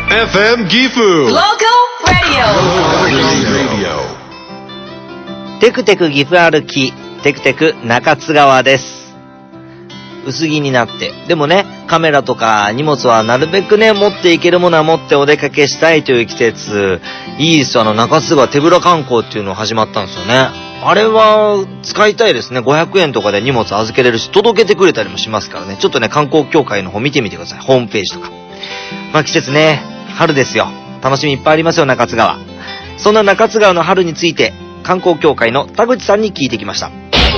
FM ギフ Local Radio。テクテク岐阜歩き、テクテク中津川です。薄着になって、でもね、カメラとか荷物はなるべくね、持っていけるものは持ってお出かけしたいという季節。いいですよ、中津川手ぶら観光っていうの始まったんですよね。あれは使いたいですね。500円とかで荷物預けれるし、届けてくれたりもしますからね。ちょっとね、観光協会の方見てみてください。ホームページとか。まあ季節ね、春ですよ。楽しみいっぱいありますよ、中津川。そんな中津川の春について、観光協会の田口さんに聞いてきました。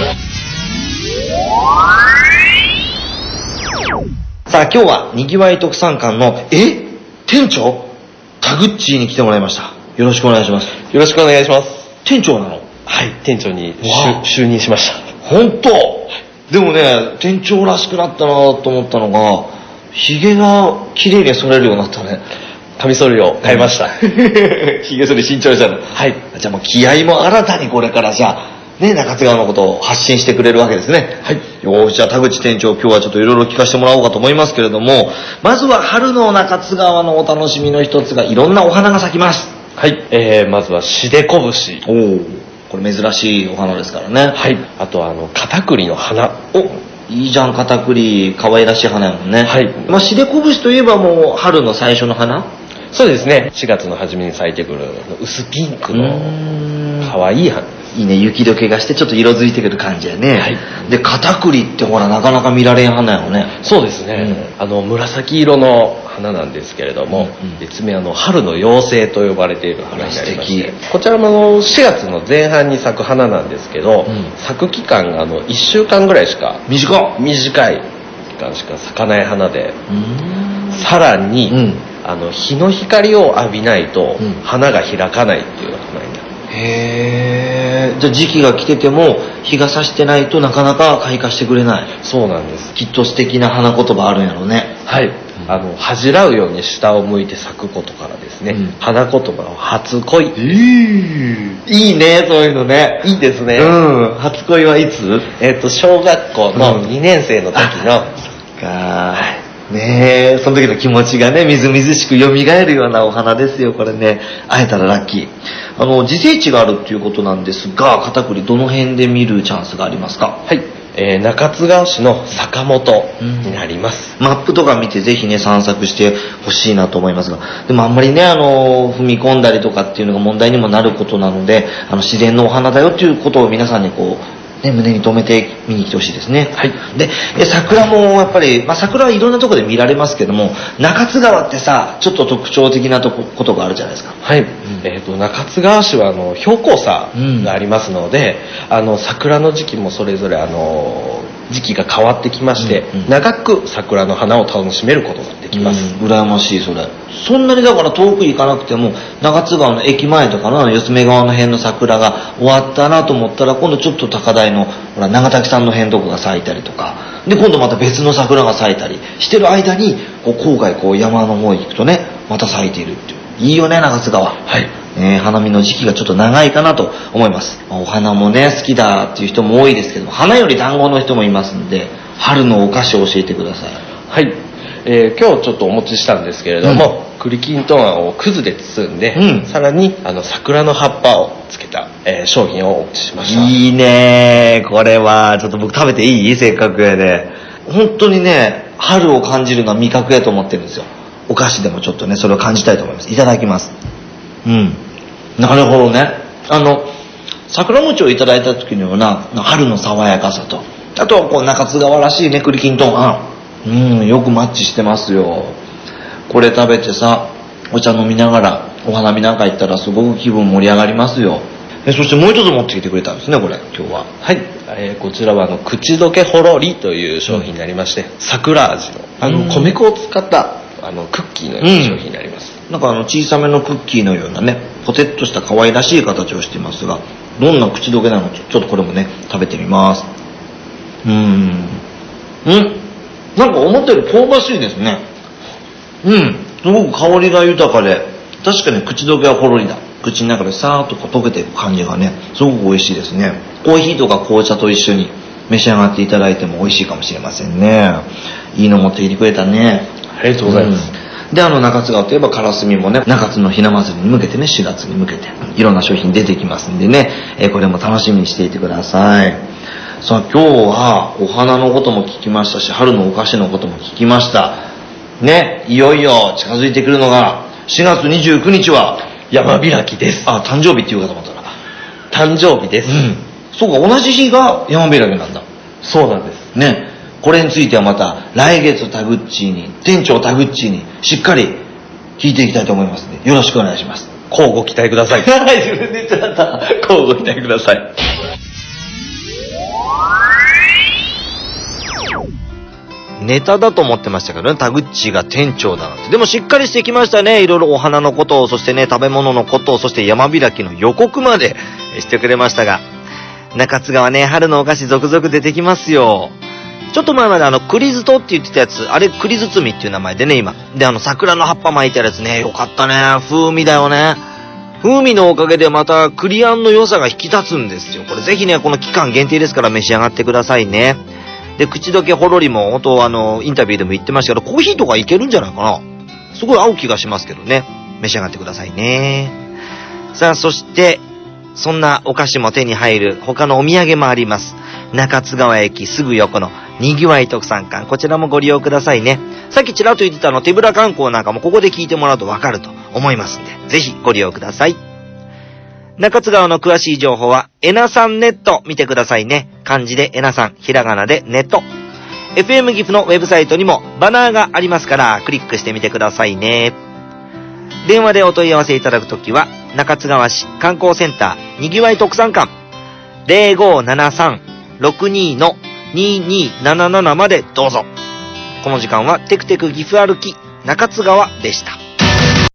さあ、今日はにぎわい特産館の店長田口に来てもらいました。よろしくお願いします。 よろしくお願いします。 店長なの？ はい、店長に就任しました。 本当？でもね、店長らしくなったなと思ったのが、ひげが綺麗に剃れるようになったね。 カミソリを変えました。 ひげ剃り新調したの。はい。じゃあもう気合も新たにこれからじゃあね、中津川のことを発信してくれるわけですね。はい。よし、じゃあ田口店長、今日はちょっといろいろ聞かせてもらおうかと思いますけれども、まずは春の中津川のお楽しみの一つがいろんなお花が咲きます。 はい。まずはしでこぶし。 おお。これ珍しいお花ですからね。 はい。あとは片栗の花。 いいじゃん、片栗。可愛らしい花やもんね。 はい。 まあ、しでこぶしといえばもう春の最初の花？ そうですね。4月の初めに咲いてくる薄ピンクの可愛い花。 いいね、雪解けがしてちょっと色づいてくる感じやね。はい。で、片栗ってほらなかなか見られん花やもんね。 そうですね。紫色の花なんですけれども、別名春の妖精と呼ばれている花になりまして、こちらも4月の前半に咲く花なんですけど、咲く期間が1週間ぐらいしか短い期間しか咲かない花で、さらに、日の光を浴びないと花が開かないっていう花になる。 へー。じゃあ時期が来てても日が差してないとなかなか開花してくれない。 そうなんです。 きっと素敵な花言葉あるんやろうね。 はい。恥じらうように下を向いて咲くことからですね、花言葉を初恋。 いいね、そういうのね。 いいですね。 初恋はいつ？ 小学校の2年生の時の。 そっかー。ねえ、その時の気持ちがね、みずみずしく蘇るようなお花ですよ、これね。会えたらラッキー。自生地があるっていうことなんですが、片栗どの辺で見るチャンスがありますか？ はい。中津川市の坂本になります。 マップとか見てぜひね、散策してほしいなと思いますが。でもあんまりね、踏み込んだりとかっていうのが問題にもなることなので、自然のお花だよっていうことを皆さんにこう、ね、胸に留めて見に来てほしいですね。はい。で、桜もやっぱり、まあ、桜はいろんなところで見られますけども、中津川ってさ、ちょっと特徴的なことがあるじゃないですか。 はい。中津川市は標高差がありますので、桜の時期もそれぞれ時期が変わってきまして、長く桜の花を楽しめることができます。 羨ましい、それ。そんなにだから遠く行かなくても、中津川の駅前とかの四つ目川の辺の桜が終わったなと思ったら、今度ちょっと高台のほら長滝さんの辺とかが咲いたりとか、で今度また別の桜が咲いたりしてる間に、郊外山の方に行くとね、また咲いているっていう。いいよね、中津川。はい。花見の時期がちょっと長いかなと思います。お花もね、好きだっていう人も多いですけども、花より団子の人もいますんで、春のお菓子を教えてください。 はい。今日ちょっとお持ちしたんですけれども、栗きんとんあんをくずで包んで、さらに桜の葉っぱをつけた、商品をお持ちしました。 いいねー。これはちょっと僕食べていい？せっかくやで。本当にね、春を感じるのは味覚やと思ってるんですよ。お菓子でもちょっとね、それを感じたいと思います。いただきます。なるほどね。桜餅をいただいた時のような春の爽やかさと、あとは中津川らしいね、栗きんとんあん。よくマッチしてますよ。これ食べてさ、お茶飲みながらお花見なんか行ったらすごく気分盛り上がりますよ。そしてもう一つ持ってきてくれたんですね、これ今日は。 はい。こちらは口どけほろりという商品になりまして、桜味の米粉を使ったクッキーのような商品になります。 なんか小さめのクッキーのようなね、ポテッとした可愛らしい形をしていますが、どんな口どけなのかちょっとこれもね、食べてみます。なんか思ったより香ばしいですね。すごく香りが豊かで、確かに口どけはほろりだ。口の中でさーっと溶けていく感じがね、すごく美味しいですね。コーヒーとか紅茶と一緒に召し上がっていただいても美味しいかもしれませんね。いいの持ってきてくれたね。 ありがとうございます。 で、中津川といえばカラスミもね、中津のひな祭りに向けてね、4月に向けて、いろんな商品出てきますんでね、これも楽しみにしていてください。さあ、今日はお花のことも聞きましたし、春のお菓子のことも聞きました。ね、いよいよ近づいてくるのが、4月29日は、 山開きです。 あ、誕生日っていうかと思ったら。 誕生日です。 そうか、同じ日が山開きなんだ。 そうなんです。 ね。これについてはまた、来月タグッチーに、店長タグッチーに、しっかり聞いていきたいと思いますので、よろしくお願いします。 乞うご期待ください。 はい、自分で言っちゃった。乞うご期待ください。ネタだと思ってましたけどね、タグッチーが店長だなんて。でもしっかりしてきましたね。いろいろお花のことを、そしてね、食べ物のことを、そして山開きの予告までしてくれましたが、中津川ね、春のお菓子続々出てきますよ。ちょっと前まで栗ずとって言ってたやつ、あれ栗包みっていう名前でね、今。で、桜の葉っぱ巻いてあるやつね、よかったね。風味だよね。風味のおかげでまた栗あんの良さが引き立つんですよ。これぜひね、この期間限定ですから召し上がってくださいね。で、口どけほろりも、本当インタビューでも言ってましたけど、コーヒーとかいけるんじゃないかな。すごい合う気がしますけどね。召し上がってくださいね。さあ、そして、そんなお菓子も手に入る他のお土産もあります。中津川駅すぐ横のにぎわい特産館。こちらもご利用くださいね。さっきちらっと言ってた手ぶら観光なんかもここで聞いてもらうとわかると思いますんで、ぜひご利用ください。中津川の詳しい情報は、えなさんネット見てくださいね。漢字でえなさん、ひらがなでネット。FM 岐阜のウェブサイトにもバナーがありますから、クリックしてみてくださいね。電話でお問い合わせいただくときは、中津川市観光センターにぎわい特産館 0573-62-2277 までどうぞ。この時間はテクテク岐阜歩き中津川でした。